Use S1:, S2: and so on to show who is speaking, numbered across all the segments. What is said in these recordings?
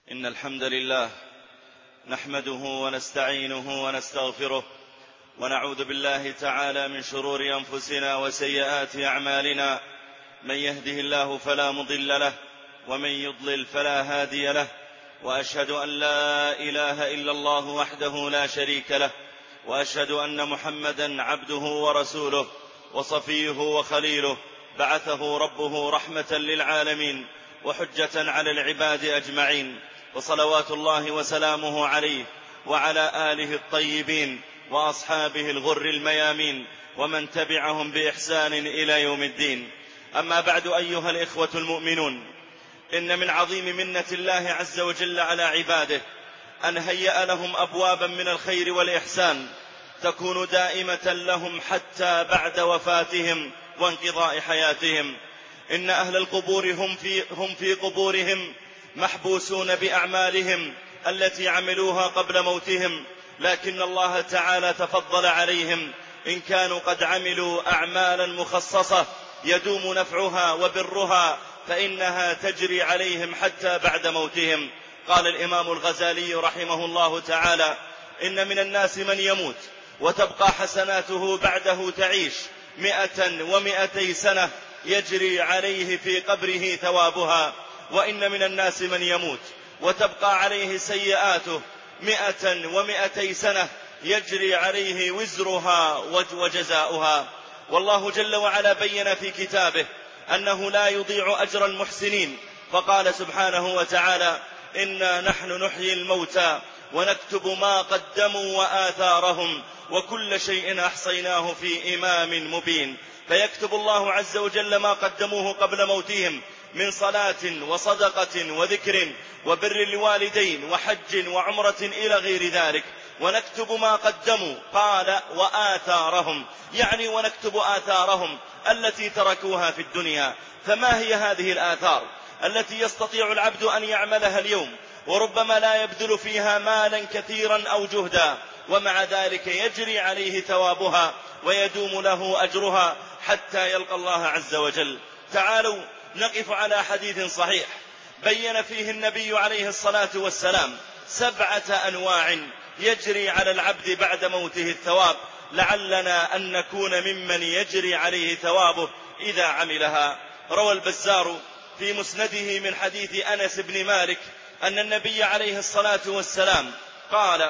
S1: إن الحمد لله نحمده ونستعينه ونستغفره ونعوذ بالله تعالى من شرور أنفسنا وسيئات أعمالنا. من يهده الله فلا مضل له ومن يضلل فلا هادي له، وأشهد أن لا إله إلا الله وحده لا شريك له، وأشهد أن محمدا عبده ورسوله وصفيه وخليله، بعثه ربه رحمة للعالمين وحجة على العباد أجمعين، وصلوات الله وسلامه عليه وعلى آله الطيبين وأصحابه الغر الميامين ومن تبعهم بإحسان إلى يوم الدين. أما بعد، أيها الإخوة المؤمنون، إن من عظيم منة الله عز وجل على عباده أن هيأ لهم أبوابا من الخير والإحسان تكون دائمة لهم حتى بعد وفاتهم وانقضاء حياتهم. إن أهل القبور هم في قبورهم محبوسون بأعمالهم التي عملوها قبل موتهم، لكن الله تعالى تفضل عليهم إن كانوا قد عملوا أعمالا مخصصة يدوم نفعها وبرها فإنها تجري عليهم حتى بعد موتهم. قال الإمام الغزالي رحمه الله تعالى: إن من الناس من يموت وتبقى حسناته بعده تعيش 100 و200 سنة يجري عليه في قبره ثوابها، وإن من الناس من يموت وتبقى عليه سيئاته 100 و200 سنة يجري عليه وزرها وجزاؤها. والله جل وعلا بين في كتابه أنه لا يضيع أجر المحسنين، فقال سبحانه وتعالى: إنا نحن نحيي الموتى ونكتب ما قدموا وآثارهم وكل شيء أحصيناه في إمام مبين. فيكتب الله عز وجل ما قدموه قبل موتهم من صلاة وصدقة وذكر وبر لوالدين وحج وعمرة إلى غير ذلك، ونكتب ما قدموا. قال وآثارهم، يعني ونكتب آثارهم التي تركوها في الدنيا. فما هي هذه الآثار التي يستطيع العبد أن يعملها اليوم وربما لا يبذل فيها مالا كثيرا أو جهدا، ومع ذلك يجري عليه ثوابها ويدوم له أجرها حتى يلقى الله عز وجل؟ تعالوا نقف على حديث صحيح بين فيه النبي عليه الصلاة والسلام 7 أنواع يجري على العبد بعد موته الثواب، لعلنا أن نكون ممن يجري عليه ثوابه إذا عملها. روى البزار في مسنده من حديث أنس بن مالك أن النبي عليه الصلاة والسلام قال: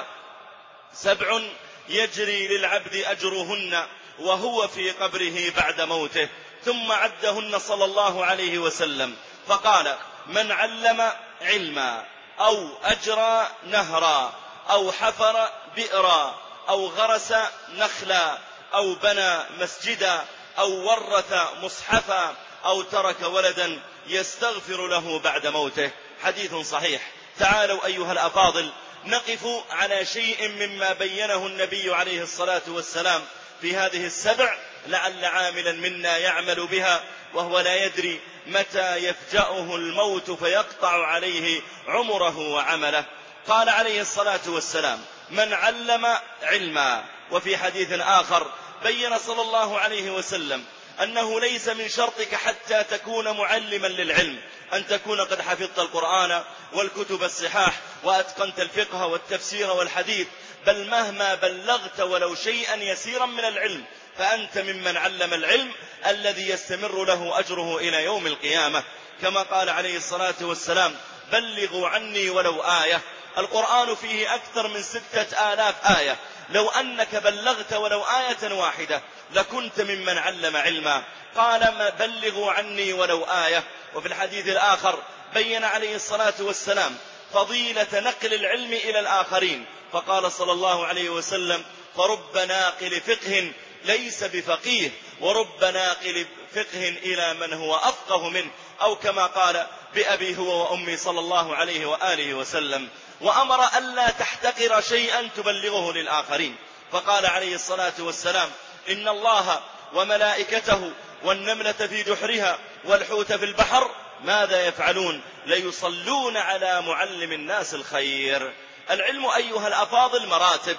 S1: 7 يجري للعبد أجرهن وهو في قبره بعد موته، ثم عدهن صلى الله عليه وسلم فقال: من علم علما أو أجرى نهرا أو حفر بئرا أو غرس نخلا أو بنى مسجدا أو ورث مصحفا أو ترك ولدا يستغفر له بعد موته. حديث صحيح. تعالوا أيها الأفاضل نقف على شيء مما بينه النبي عليه الصلاة والسلام في هذه ال7، لعل عاملا منا يعمل بها وهو لا يدري متى يفجأه الموت فيقطع عليه عمره وعمله. قال عليه الصلاة والسلام: من علم علما. وفي حديث آخر بين صلى الله عليه وسلم أنه ليس من شرطك حتى تكون معلما للعلم أن تكون قد حفظت القرآن والكتب الصحاح وأتقنت الفقه والتفسير والحديث، بل مهما بلغت ولو شيئا يسيرا من العلم فأنت ممن علم العلم الذي يستمر له أجره إلى يوم القيامة. كما قال عليه الصلاة والسلام: بلغوا عني ولو آية. القرآن فيه أكثر من 6000 آية، لو أنك بلغت ولو آية واحدة لكنت ممن علم علما. قال: بلغوا عني ولو آية. وفي الحديث الآخر بين عليه الصلاة والسلام فضيلة نقل العلم إلى الآخرين، فقال صلى الله عليه وسلم: فرب ناقل فقه ليس بفقيه ورب ناقل فقه إلى من هو أفقه منه، أو كما قال: بأبي هو وأمي صلى الله عليه وآله وسلم. وأمر ألا تحتقر شيئا تبلغه للآخرين، فقال عليه الصلاة والسلام: إن الله وملائكته والنملة في جحرها والحوت في البحر ماذا يفعلون؟ ليصلون على معلم الناس الخير. العلم أيها الأفاضل مراتب،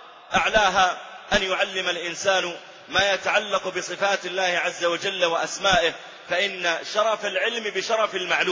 S1: أعلاها أن يعلم الإنسان ما يتعلق بصفات الله عز وجل وأسمائه، فإن شرف العلم بشرف المعلوم،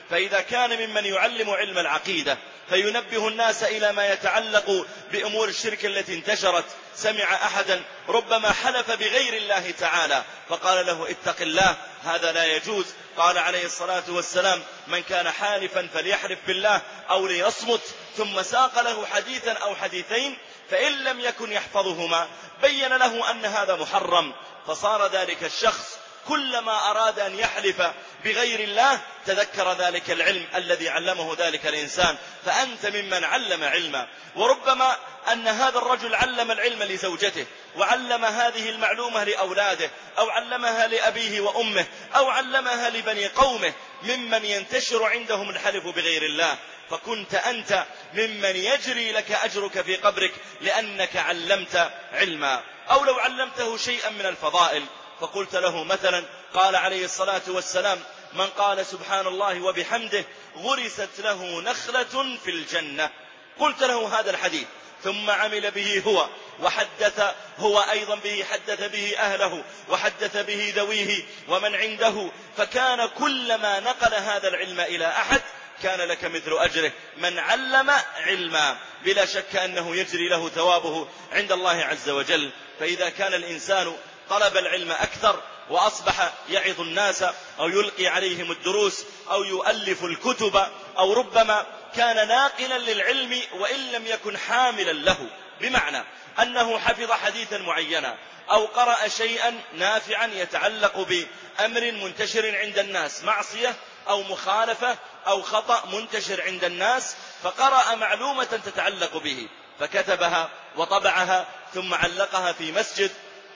S1: فإذا كان ممن يعلم علم العقيدة فينبه الناس إلى ما يتعلق بأمور الشرك التي انتشرت، سمع أحدا ربما حلف بغير الله تعالى فقال له اتق الله، هذا لا يجوز. قال عليه الصلاة والسلام من كان حالفا فليحلف بالله أو ليصمت، ثم ساق له حديثا أو حديثين، فإن لم يكن يحفظهما بين له أن هذا محرم، فصار ذلك الشخص كلما أراد أن يحلف بغير الله تذكر ذلك العلم الذي علمه ذلك الإنسان، فأنت ممن علم علما. وربما أن هذا الرجل علم العلم لزوجته، وعلم هذه المعلومة لأولاده، أو علمها لأبيه وأمه، أو علمها لبني قومه ممن ينتشر عندهم الحلف بغير الله، فكنت أنت ممن يجري لك أجرك في قبرك لأنك علمت علما. أو لو علمته شيئا من الفضائل فقلت له مثلا قال عليه الصلاة والسلام من قال سبحان الله وبحمده غرست له نخلة في الجنة، قلت له هذا الحديث ثم عمل به هو وحدث هو أيضا به، حدث به أهله وحدث به ذويه ومن عنده، فكان كلما نقل هذا العلم إلى أحد كان لك مثل أجره. من علم علما بلا شك أنه يجري له ثوابه عند الله عز وجل. فإذا كان الإنسان طلب العلم أكثر وأصبح يعظ الناس أو يلقي عليهم الدروس أو يؤلف الكتب، أو ربما كان ناقلا للعلم وإن لم يكن حاملا له، بمعنى أنه حفظ حديثا معينا أو قرأ شيئا نافعا يتعلق بأمر منتشر عند الناس، معصية أو مخالفة أو خطأ منتشر عند الناس، فقرأ معلومة تتعلق به فكتبها وطبعها ثم علقها في مسجد،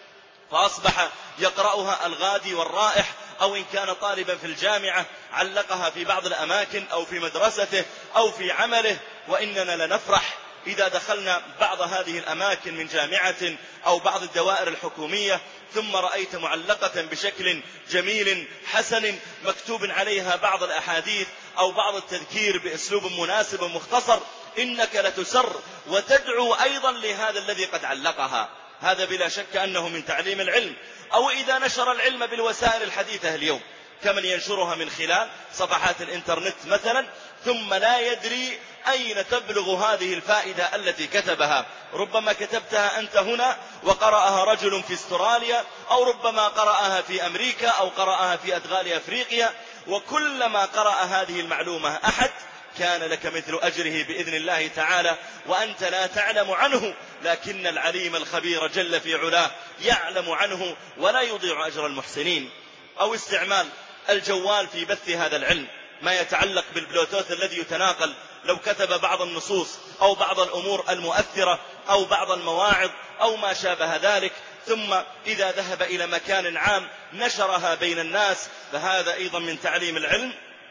S1: فأصبح يقرأها الغادي والرائح، أو إن كان طالبا في الجامعة علقها في بعض الأماكن أو في مدرسته أو في عمله. وإننا لنفرح إذا دخلنا بعض هذه الأماكن من جامعة أو بعض الدوائر الحكومية ثم رأيت معلقة بشكل جميل حسن مكتوب عليها بعض الأحاديث أو بعض التذكير بأسلوب مناسب ومختصر، إنك لتسر وتدعو أيضا لهذا الذي قد علقها. هذا بلا شك أنه من تعليم العلم. أو إذا نشر العلم بالوسائل الحديثة اليوم كمن ينشرها من خلال صفحات الإنترنت مثلا، ثم لا يدري أين تبلغ هذه الفائدة التي كتبها. ربما كتبتها أنت هنا وقرأها رجل في استراليا، أو ربما قرأها في أمريكا أو قرأها في أدغال أفريقيا، وكلما قرأ هذه المعلومة أحد كان لك مثل أجره بإذن الله تعالى، وأنت لا تعلم عنه، لكن العليم الخبير جل في علاه يعلم عنه ولا يضيع أجر المحسنين. أو استعمال الجوال في بث هذا العلم، ما يتعلق بالبلوتوث الذي يتناقل، لو كتب بعض النصوص أو بعض الأمور المؤثرة أو بعض المواعظ أو ما شابه ذلك، ثم إذا ذهب إلى مكان عام نشرها بين الناس، فهذا أيضا من تعليم العلم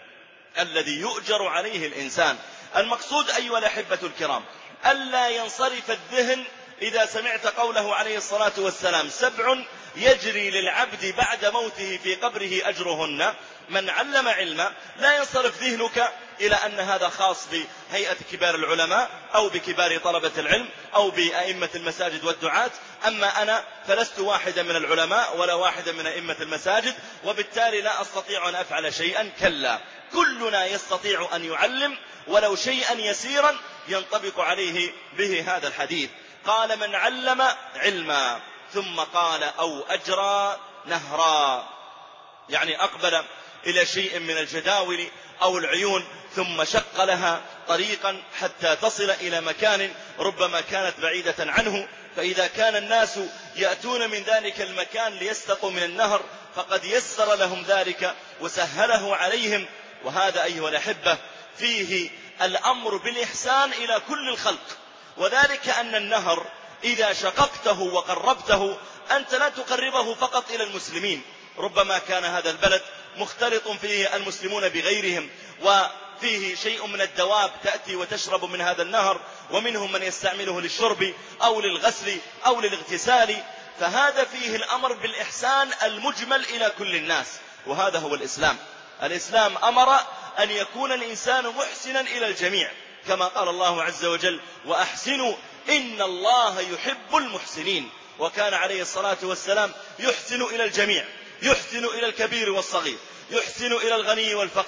S1: الذي يؤجر عليه الإنسان. المقصود أيها الأحبة الكرام ألا ينصرف الذهن إذا سمعت قوله عليه الصلاة والسلام 7 يجري للعبد بعد موته في قبره أجرهن. من علم علما لا ينصرف ذهنك إلى أن هذا خاص بهيئة كبار العلماء أو بكبار طلبة العلم أو بأئمة المساجد والدعاة، أما أنا فلست واحدا من العلماء ولا واحدا من أئمة المساجد، وبالتالي لا أستطيع أن أفعل شيئا. كلا، كلنا يستطيع أن يعلم ولو شيئا يسيرا ينطبق عليه به هذا الحديث. قال من علم علما، ثم قال أو أجرى نهرا، يعني أقبل إلى شيء من الجداول أو العيون ثم شق لها طريقا حتى تصل إلى مكان ربما كانت بعيدة عنه، فإذا كان الناس يأتون من ذلك المكان ليستقوا من النهر فقد يسر لهم ذلك وسهله عليهم. وهذا أيها الأحبة فيه الأمر بالإحسان إلى كل الخلق، وذلك أن النهر إذا شققته وقربته أنت لا تقربه فقط إلى المسلمين، ربما كان هذا البلد مختلط فيه المسلمون بغيرهم، وفيه شيء من الدواب تأتي وتشرب من هذا النهر، ومنهم من يستعمله للشرب أو للغسل أو للاغتسال، فهذا فيه الأمر بالإحسان المجمل إلى كل الناس. وهذا هو الإسلام. الإسلام أمر أن يكون الإنسان محسنا إلى الجميع، كما قال الله عز وجل وأحسنوا إن الله يحب المحسنين. وكان عليه الصلاة والسلام يحسن إلى الجميع، يحسن إلى الكبير والصغير، يحسن إلى الغني والفقير،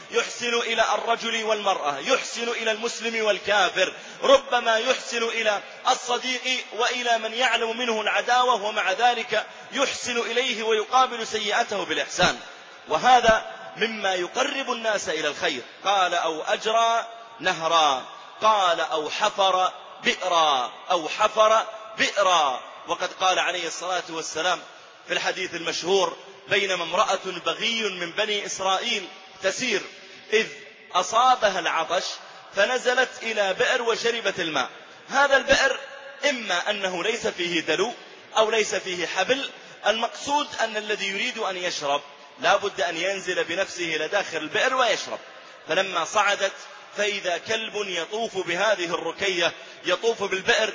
S1: يحسن إلى الرجل والمرأة، يحسن إلى المسلم والكافر، ربما يحسن إلى الصديق وإلى من يعلم منه العداوة، ومع ذلك يحسن إليه ويقابل سيئته بالإحسان. وهذا مما يقرب الناس إلى الخير. قال أو أجرى نهرا، قال أو حفر بئرا، أو حفر بئرا. وقد قال عليه الصلاة والسلام في الحديث المشهور: بينما امرأة بغي من بني إسرائيل تسير إذ أصابها العطش فنزلت إلى بئر وشربت الماء. هذا البئر إما أنه ليس فيه دلو أو ليس فيه حبل، المقصود أن الذي يريد أن يشرب لا بد أن ينزل بنفسه إلى داخل البئر ويشرب. فلما صعدت فإذا كلب يطوف بهذه الركية، يطوف بالبئر،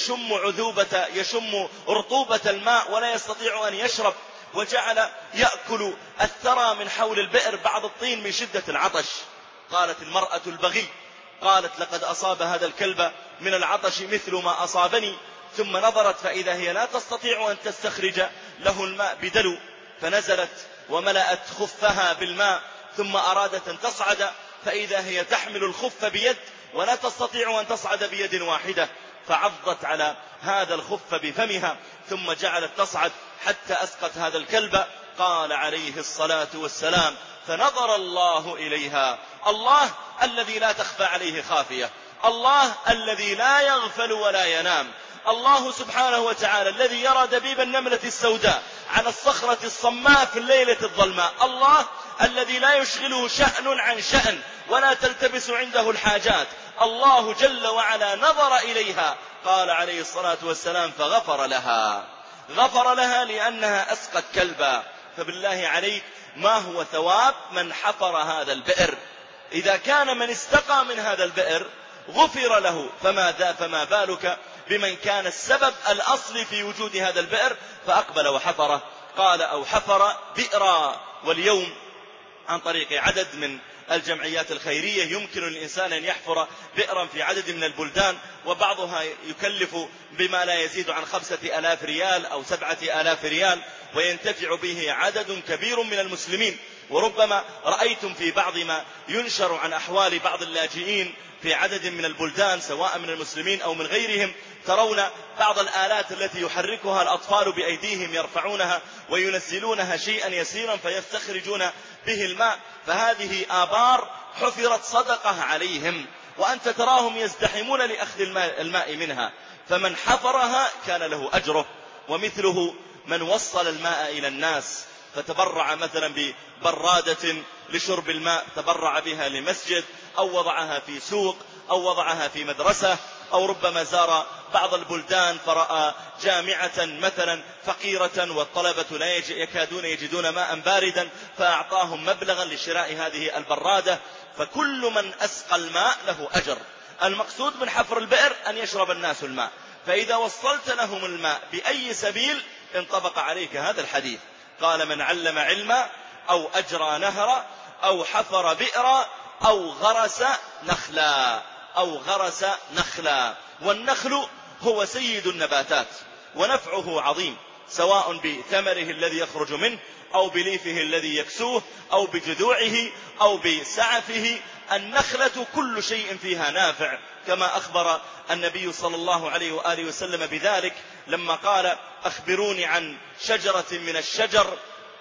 S1: يشم رطوبة الماء ولا يستطيع أن يشرب، وجعل يأكل الثرى من حول البئر بعض الطين من شدة العطش. قالت المرأة البغي، قالت: لقد أصاب هذا الكلب من العطش مثل ما أصابني. ثم نظرت فإذا هي لا تستطيع أن تستخرج له الماء بدلو، فنزلت وملأت خفها بالماء، ثم أرادت أن تصعد فإذا هي تحمل الخف بيد ولا تستطيع أن تصعد بيد واحدة، فعضت على هذا الخف بفمها ثم جعلت تصعد حتى أسقت هذا الكلب. قال عليه الصلاة والسلام: فنظر الله إليها. الله الذي لا تخفى عليه خافية، الله الذي لا يغفل ولا ينام، الله سبحانه وتعالى الذي يرى دبيب النملة السوداء عن الصخرة الصماء في الليلة الظلماء، الله الذي لا يشغله شأن عن شأن ولا تلتبس عنده الحاجات، الله جل وعلا نظر إليها. قال عليه الصلاة والسلام: فغفر لها. غفر لها لأنها أسقت كلبا. فبالله عليك، ما هو ثواب من حفر هذا البئر؟ إذا كان من استقى من هذا البئر غفر له، فما بالك بمن كان السبب الأصلي في وجود هذا البئر فأقبل وحفره. قال أو حفر بئرا. واليوم عن طريق عدد من الجمعيات الخيرية يمكن للإنسان أن يحفر بئرا في عدد من البلدان، وبعضها يكلف بما لا يزيد عن 5,000 ريال أو 7,000 ريال، وينتفع به عدد كبير من المسلمين. وربما رأيتم في بعض ما ينشر عن أحوال بعض اللاجئين في عدد من البلدان سواء من المسلمين أو من غيرهم، ترون بعض الآلات التي يحركها الأطفال بأيديهم، يرفعونها وينزلونها شيئا يسيرا فيستخرجون به الماء. فهذه آبار حفرت صدقة عليهم، وأنت تراهم يزدحمون لأخذ الماء منها. فمن حفرها كان له أجره، ومثله من وصل الماء إلى الناس، فتبرع مثلا ببرادة لشرب الماء، تبرع بها لمسجد أو وضعها في سوق أو وضعها في مدرسة، أو ربما زار بعض البلدان فرأى جامعة مثلا فقيرة والطلبة لا يكادون يجدون ماء باردا فأعطاهم مبلغا لشراء هذه البرادة. فكل من أسقى الماء له أجر. المقصود من حفر البئر أن يشرب الناس الماء، فإذا وصلت لهم الماء بأي سبيل انطبق عليك هذا الحديث. قال: من علم علما أو أجرى نهرا أو حفر بئرا أو غرس نخلا، أو غرس نخلا. والنخل هو سيد النباتات ونفعه عظيم، سواء بثمره الذي يخرج منه أو بليفه الذي يكسوه أو بجذوعه أو بسعفه. النخلة كل شيء فيها نافع، كما أخبر النبي صلى الله عليه وآله وسلم بذلك لما قال: أخبروني عن شجرة من الشجر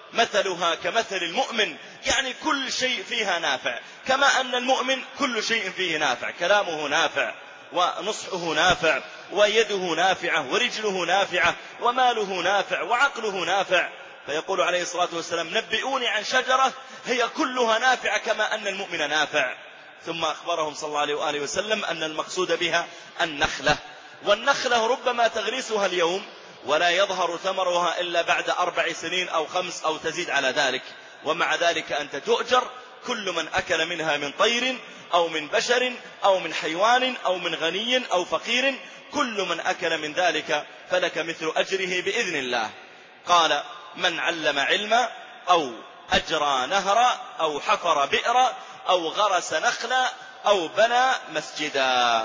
S1: مثلها كمثل المؤمن، يعني كل شيء فيها نافع، كما أن المؤمن كل شيء فيه نافع، كلامه نافع ونصحه نافع ويده نافعة ورجله نافعة وماله نافع وعقله نافع. فيقول عليه الصلاة والسلام: نبئوني عن شجرة هي كلها نافعة كما أن المؤمن نافع. ثم أخبرهم صلى الله عليه وآله وسلم أن المقصود بها النخلة. والنخلة ربما تغرسها اليوم ولا يظهر ثمرها إلا بعد 4 سنين أو 5 أو تزيد على ذلك، ومع ذلك أنت تؤجر. كل من أكل منها من طير أو من بشر أو من حيوان أو من غني أو فقير، كل من أكل من ذلك فلك مثل أجره بإذن الله. قال: من علم علما أو أجرى نهرا أو حفر بئرا أو غرس نخلا أو بنى مسجدا.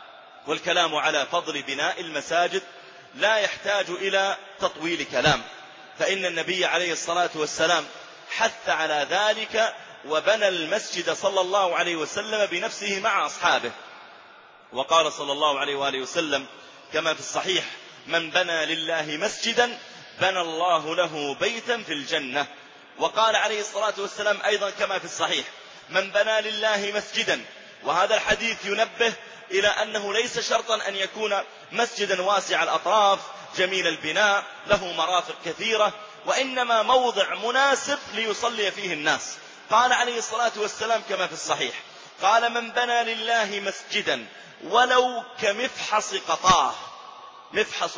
S1: والكلام على فضل بناء المساجد لا يحتاج إلى تطويل كلام، فإن النبي عليه الصلاة والسلام حث على ذلك وبنى المسجد صلى الله عليه وسلم بنفسه مع أصحابه. وقال صلى الله عليه وآله وسلم كما في الصحيح: من بنى لله مسجدا بنى الله له بيتا في الجنة. وقال عليه الصلاة والسلام أيضا كما في الصحيح: من بنى لله مسجدا. وهذا الحديث ينبه إلى أنه ليس شرطا أن يكون مسجدا واسع الأطراف جميل البناء له مرافق كثيرة، وإنما موضع مناسب ليصلي فيه الناس. قال عليه الصلاة والسلام كما في الصحيح: قال: من بنى لله مسجدا ولو كمفحص قطاه. مفحص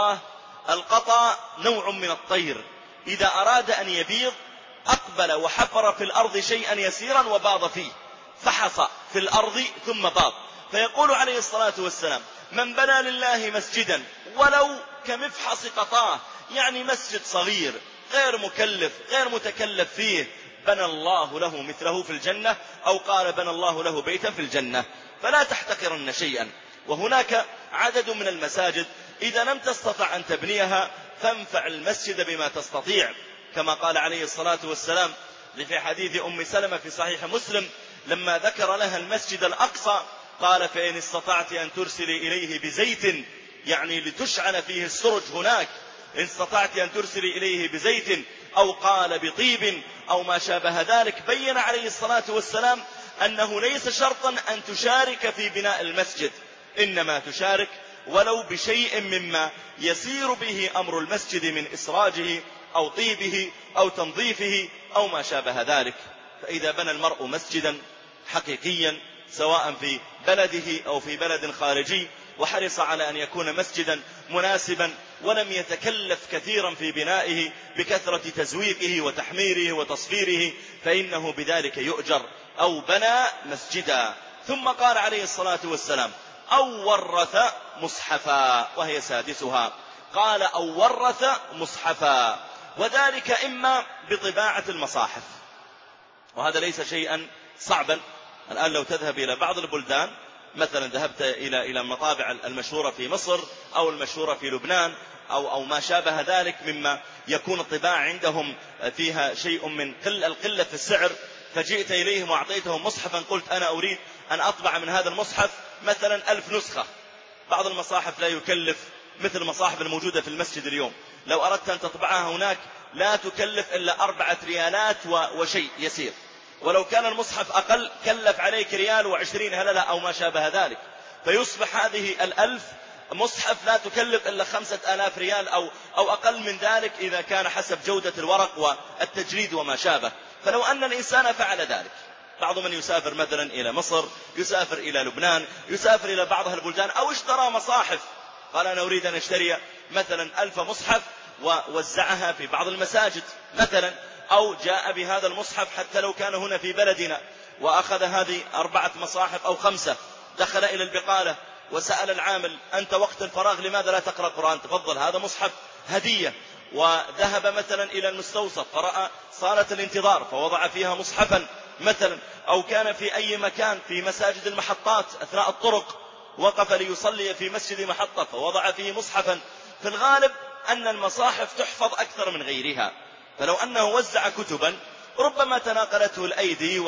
S1: القطا نوع من الطير، إذا أراد أن يبيض أقبل وحفر في الأرض شيئا يسيرا وباض فيه، فحص في الأرض ثم باض. فيقول عليه الصلاة والسلام: من بنى لله مسجدا ولو كمفحص قطاه، يعني مسجد صغير غير مكلف غير متكلف فيه، بنى الله له مثله في الجنة، أو قال: بنى الله له بيتا في الجنة. فلا تحتقرن شيئا. وهناك عدد من المساجد إذا لم تستطع أن تبنيها فانفع المسجد بما تستطيع، كما قال عليه الصلاة والسلام في حديث أم سلمة في صحيح مسلم لما ذكر لها المسجد الأقصى، قال: فإن استطعت أن ترسلي إليه بزيت، يعني لتشعل فيه السرج هناك، إن استطعت أن ترسلي إليه بزيت، أو قال بطيب أو ما شابه ذلك. بين عليه الصلاة والسلام أنه ليس شرطا أن تشارك في بناء المسجد، إنما تشارك ولو بشيء مما يسير به أمر المسجد من إسراجه أو طيبه أو تنظيفه أو ما شابه ذلك. فإذا بنى المرء مسجدا حقيقيا سواء في بلده أو في بلد خارجي، وحرص على أن يكون مسجدا مناسبا ولم يتكلف كثيرا في بنائه بكثرة تزويقه وتحميره وتصفيره، فإنه بذلك يؤجر. أو بنى مسجدا. ثم قال عليه الصلاة والسلام: أو ورث مصحفا، وهي سادسها. قال: أو ورث مصحفا، وذلك إما بطباعة المصاحف، وهذا ليس شيئا صعبا. الآن لو تذهب إلى بعض البلدان، مثلا ذهبت إلى المطابع المشهورة في مصر أو المشهورة في لبنان أو ما شابه ذلك، مما يكون الطباعة عندهم فيها شيء من القلة في السعر، فجئت إليهم وأعطيتهم مصحفا، قلت: أنا أريد أن أطبع من هذا المصحف مثلا 1000 نسخة. بعض المصاحف لا يكلف مثل المصاحف الموجودة في المسجد اليوم، لو أردت أن تطبعها هناك لا تكلف إلا 4 ريالات وشيء يسير، ولو كان المصحف أقل كلف عليك 1 هللة ريال أو ما شابه ذلك. فيصبح هذه 1000 مصحف لا تكلف إلا 5000 ريال أو أقل من ذلك، إذا كان حسب جودة الورق والتجريد وما شابه. فلو أن الإنسان فعل ذلك، بعض من يسافر مثلا إلى مصر، يسافر إلى لبنان، يسافر إلى بعض البلدان، أو اشترى مصاحف، قال: أنا أريد أن أشتري مثلا 1000 مصحف ووزعها في بعض المساجد مثلا، أو جاء بهذا المصحف حتى لو كان هنا في بلدنا وأخذ هذه 4 مصاحف أو 5، دخل إلى البقالة وسأل العامل: أنت وقت الفراغ لماذا لا تقرأ قرآن؟ تفضل، هذا مصحف هدية. وذهب مثلا إلى المستوصف فرأى صالة الانتظار فوضع فيها مصحفا مثلا، أو كان في أي مكان في مساجد المحطات أثناء الطرق وقف ليصلي في مسجد محطة فوضع فيه مصحفا. في الغالب أن المصاحف تحفظ أكثر من غيرها، فلو أنه وزع كتبا ربما تناقلته الأيدي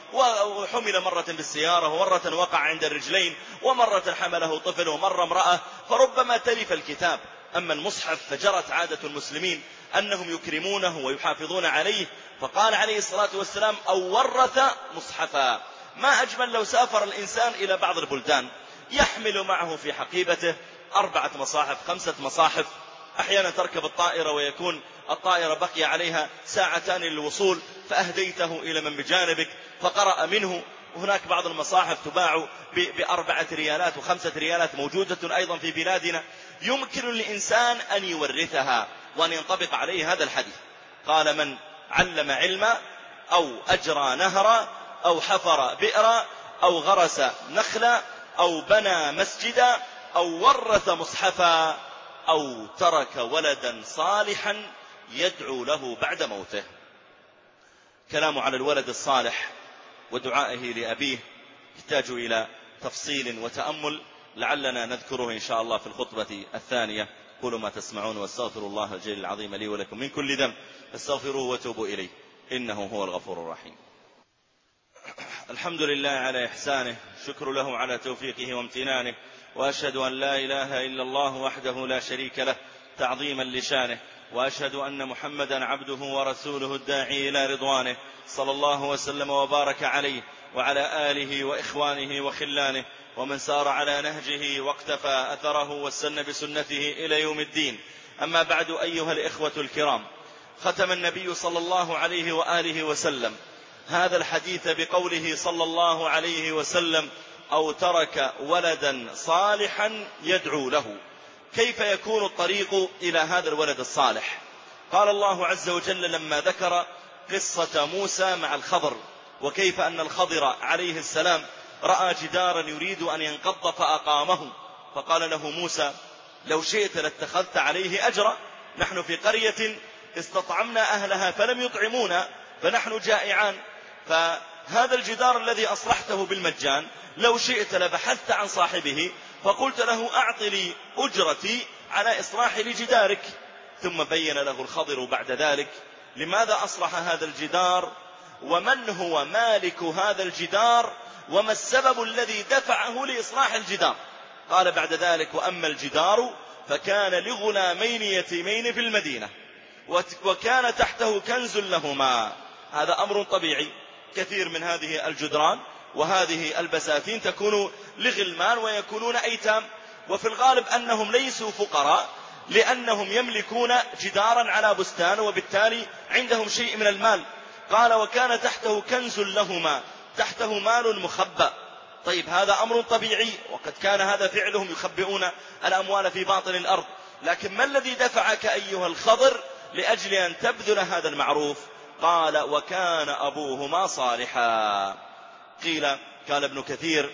S1: وحمل مرة بالسيارة، ومرة وقع عند الرجلين، ومرة حمله طفل، ومرة امرأة، فربما تلف الكتاب. أما المصحف فجرت عادة المسلمين أنهم يكرمونه ويحافظون عليه، فقال عليه الصلاة والسلام: أو ورث مصحفا. ما أجمل لو سافر الإنسان إلى بعض البلدان يحمل معه في حقيبته 4 مصاحف 5 مصاحف، أحيانا تركب الطائرة ويكون الطائرة بقي عليها 2 ساعات للوصول، فأهديته إلى من بجانبك فقرأ منه. وهناك بعض المصاحف تباع ب4 ريالات و5 ريالات، موجودة أيضا في بلادنا، يمكن للإنسان أن يورثها وأن ينطبق عليه هذا الحديث. قال: من علم علما أو أجرى نهرا أو حفر بئرا أو غرس نخلا أو بنى مسجدا أو ورث مصحفا أو ترك ولدا صالحا يدعو له بعد موته. كلام على الولد الصالح ودعائه لأبيه يحتاج إلى تفصيل وتأمل، لعلنا نذكره إن شاء الله في الخطبة الثانية. قولوا ما تسمعون، واستغفر الله الجليل العظيم لي ولكم من كل ذنب، فاستغفروه وتوبوا إليه إنه هو الغفور الرحيم. الحمد لله على إحسانه، شكر له على توفيقه وامتنانه، وأشهد أن لا إله إلا الله وحده لا شريك له تعظيما لشانه، وأشهد أن محمدا عبده ورسوله الداعي إلى رضوانه، صلى الله وسلم وبارك عليه وعلى آله وإخوانه وخلانه ومن سار على نهجه واقتفى أثره واستنى بسنته إلى يوم الدين. أما بعد، أيها الإخوة الكرام، ختم النبي صلى الله عليه وآله وسلم هذا الحديث بقوله صلى الله عليه وسلم: أو ترك ولدا صالحا يدعو له. كيف يكون الطريق إلى هذا الولد الصالح؟ قال الله عز وجل لما ذكر قصة موسى مع الخضر، وكيف أن الخضر عليه السلام رأى جدارا يريد أن ينقض فأقامه، فقال له موسى: لو شئت لاتخذت عليه أجرا، نحن في قرية استطعمنا أهلها فلم يطعمونا فنحن جائعان، فهذا الجدار الذي أصلحته بالمجان لو شئت لبحثت عن صاحبه فقلت له: أعط لي أجرتي على إصلاح لجدارك. ثم بين له الخضر بعد ذلك لماذا أصلح هذا الجدار، ومن هو مالك هذا الجدار، وما السبب الذي دفعه لإصلاح الجدار. قال بعد ذلك: وأما الجدار فكان لغلامين يتيمين في المدينة وكان تحته كنز لهما. هذا أمر طبيعي، كثير من هذه الجدران وهذه البساتين تكون لغلمان ويكونون أيتام، وفي الغالب أنهم ليسوا فقراء لأنهم يملكون جدارا على بستان وبالتالي عندهم شيء من المال. قال: وكان تحته كنز لهما، تحته مال مخبأ. طيب، هذا أمر طبيعي، وقد كان هذا فعلهم، يخبئون الأموال في باطن الأرض. لكن ما الذي دفعك أيها الخضر لأجل أن تبذل هذا المعروف؟ قال: وكان أبوهما صالحا. قال ابن كثير: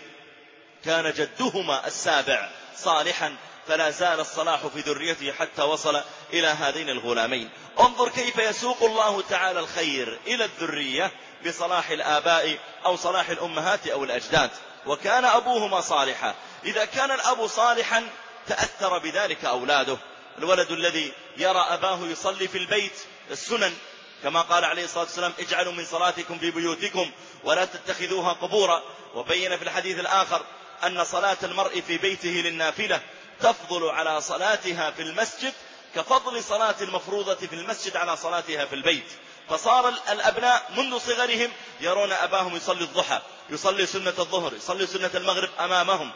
S1: كان جدهما السابع صالحا، فلا زال الصلاح في ذريته حتى وصل إلى هذين الغلامين. انظر كيف يسوق الله تعالى الخير إلى الذرية بصلاح الآباء أو صلاح الأمهات أو الأجداد. وكان أبوهما صالحا، إذا كان الأب صالحا تأثر بذلك أولاده. الولد الذي يرى أباه يصلي في البيت السنن، كما قال عليه الصلاة والسلام: اجعلوا من صلاتكم في بيوتكم ولا تتخذوها قبورا. وبين في الحديث الآخر أن صلاة المرء في بيته للنافلة تفضل على صلاتها في المسجد كفضل صلاة المفروضة في المسجد على صلاتها في البيت. فصار الأبناء منذ صغرهم يرون أباهم يصلي الضحى، يصلي سنة الظهر، يصلي سنة المغرب أمامهم،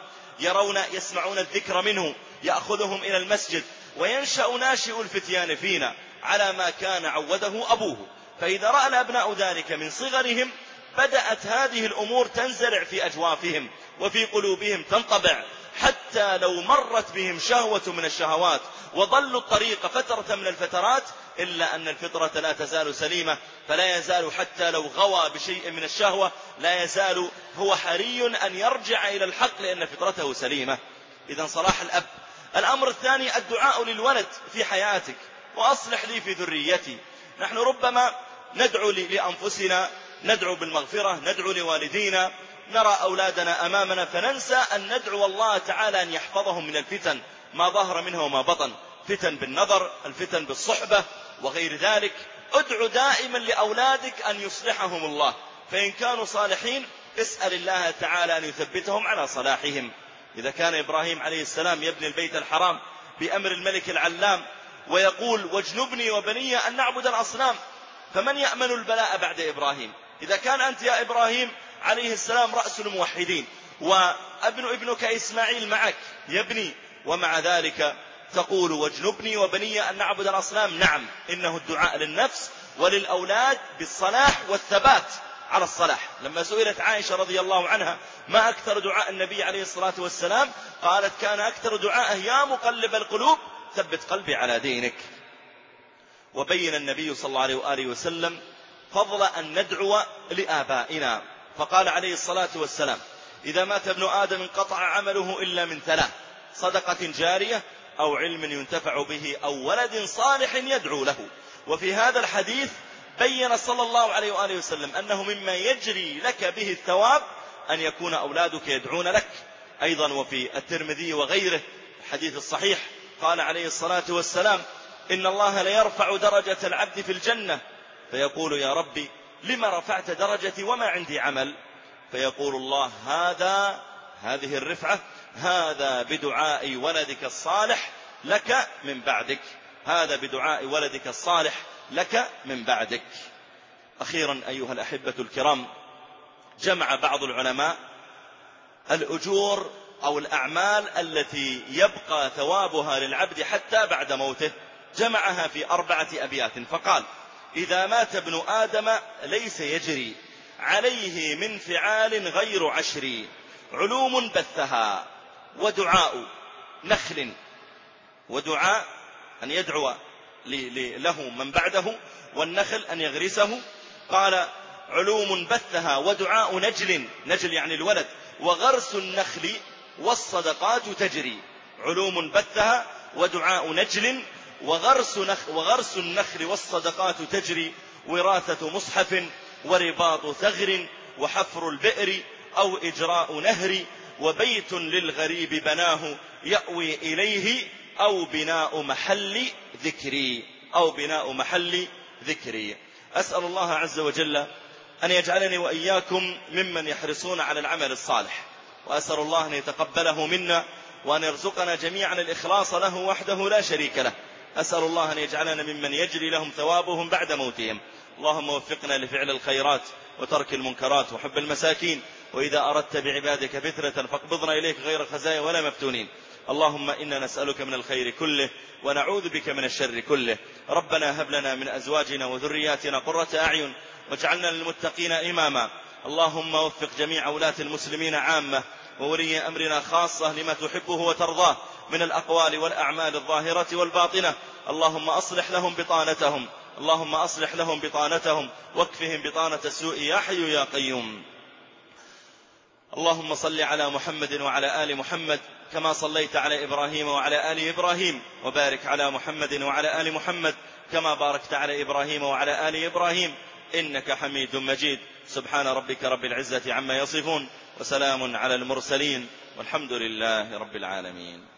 S1: يسمعون الذكر منه، يأخذهم إلى المسجد، وينشأ ناشئ الفتيان فينا على ما كان عوده أبوه. فإذا رأى الأبناء ذلك من صغرهم بدأت هذه الأمور تنزرع في أجوافهم وفي قلوبهم تنطبع، حتى لو مرت بهم شهوة من الشهوات وضلوا الطريق فترة من الفترات إلا أن الفطرة لا تزال سليمة، فلا يزال حتى لو غوى بشيء من الشهوة لا يزال هو حري أن يرجع إلى الحق لأن فطرته سليمة. إذن صلاح الأب. الأمر الثاني الدعاء للولد في حياتك: وأصلح لي في ذريتي. نحن ربما ندعو لأنفسنا، ندعو بالمغفرة، ندعو لوالدينا، نرى أولادنا أمامنا فننسى أن ندعو الله تعالى أن يحفظهم من الفتن ما ظهر منها وما بطن، فتن بالنظر، الفتن بالصحبة وغير ذلك. ادعو دائما لأولادك أن يصلحهم الله، فإن كانوا صالحين اسأل الله تعالى أن يثبتهم على صلاحهم. إذا كان إبراهيم عليه السلام يبني البيت الحرام بأمر الملك العلام ويقول: واجنبني وبني أن نعبد الأصنام، فمن يأمن البلاء بعد إبراهيم؟ إذا كان أنت يا إبراهيم عليه السلام رأس الموحدين وابنك إسماعيل معك يبني، ومع ذلك تقول: واجنبني وبني أن نعبد الأصنام. نعم، إنه الدعاء للنفس وللأولاد بالصلاح والثبات على الصلاح. لما سئلت عائشة رضي الله عنها ما أكثر دعاء النبي عليه الصلاة والسلام، قالت: كان أكثر دعاءه: يا مقلب القلوب ثبت قلبي على دينك. وبين النبي صلى الله عليه وآله وسلم فضل أن ندعو لآبائنا، فقال عليه الصلاة والسلام: إذا مات ابن آدم انقطع عمله إلا من ثلاث: صدقة جارية أو علم ينتفع به أو ولد صالح يدعو له. وفي هذا الحديث بين صلى الله عليه وآله وسلم أنه مما يجري لك به الثواب أن يكون أولادك يدعون لك. أيضا وفي الترمذي وغيره الحديث الصحيح قال عليه الصلاة والسلام: إن الله ليرفع درجة العبد في الجنة فيقول: يا ربي لما رفعت درجتي وما عندي عمل؟ فيقول الله هذه الرفعة هذا بدعاء ولدك الصالح لك من بعدك، هذا بدعاء ولدك الصالح لك من بعدك. أخيرا أيها الأحبة الكرام، جمع بعض العلماء الأجور أو الأعمال التي يبقى ثوابها للعبد حتى بعد موته، جمعها في 4 أبيات، فقال: إذا مات ابن آدم ليس يجري عليه من فعال غير 10، علوم بثها ودعاء نخل، ودعاء أن يدعو له من بعده، والنخل أن يغرسه. قال: علوم بثها ودعاء نجل يعني الولد، وغرس النخل والصدقات تجري. علوم بثها ودعاء نجل وغرس النخل والصدقات تجري، وراثة مصحف ورباط ثغر، وحفر البئر أو إجراء نهر، وبيت للغريب بناه يأوي إليه، أو بناء محل ذكري. أسأل الله عز وجل أن يجعلني وإياكم ممن يحرصون على العمل الصالح، وأسأل الله أن يتقبله منا، وأن يرزقنا جميعا الإخلاص له وحده لا شريك له. أسأل الله أن يجعلنا ممن يجري لهم ثوابهم بعد موتهم. اللهم وفقنا لفعل الخيرات وترك المنكرات وحب المساكين، وإذا أردت بعبادك فتنة فاقبضنا إليك غير خزايا ولا مفتونين. اللهم إنا نسألك من الخير كله ونعوذ بك من الشر كله. ربنا هب لنا من أزواجنا وذرياتنا قرة أعين واجعلنا للمتقين إماما. اللهم وفق جميع ولاة المسلمين عامة وولي أمرنا خاصة لما تحبه وترضاه من الأقوال والأعمال الظاهرة والباطنة. اللهم أصلح لهم بطانتهم واكفهم بطانة السوء يا حي يا قيوم. اللهم صل على محمد وعلى آل محمد كما صليت على إبراهيم وعلى آل إبراهيم، وبارك على محمد وعلى آل محمد كما باركت على إبراهيم وعلى آل إبراهيم إنك حميد مجيد. سبحان ربك رب العزة عما يصفون، وسلام على المرسلين، والحمد لله رب العالمين.